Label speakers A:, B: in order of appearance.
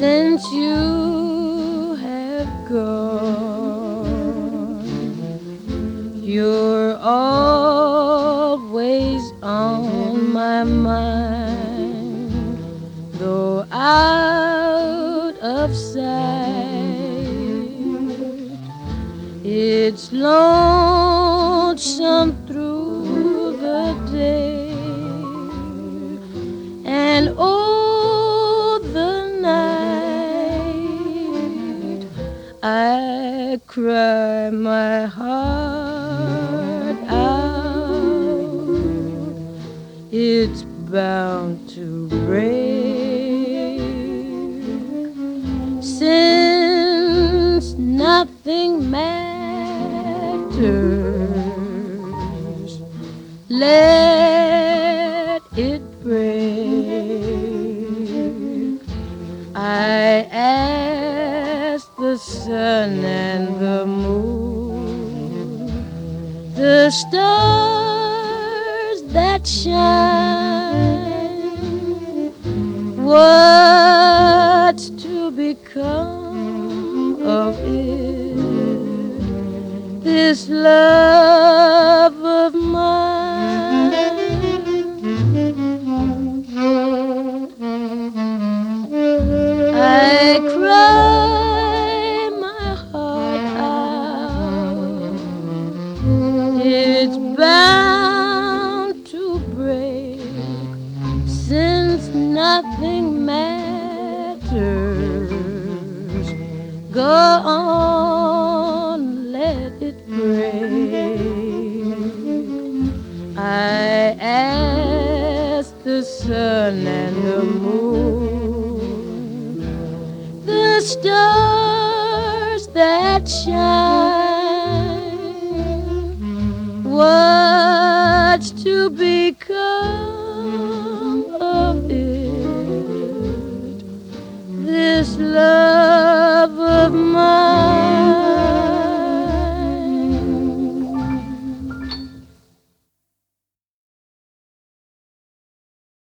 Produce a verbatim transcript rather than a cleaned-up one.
A: since you have gone. You're always on my mind, though out of sight. It's lonesome through the day, and oh, the night I cry my heart out. It's bound to break, since nothing matters. Let it break. I ask the sun and the moon, the stars that shine, what's to become of it, this love of mine? I cry my heart out. It's bound to break, since nothing matters. Go on, let it break. I ask the sun and the moon, the stars that shine, what's to become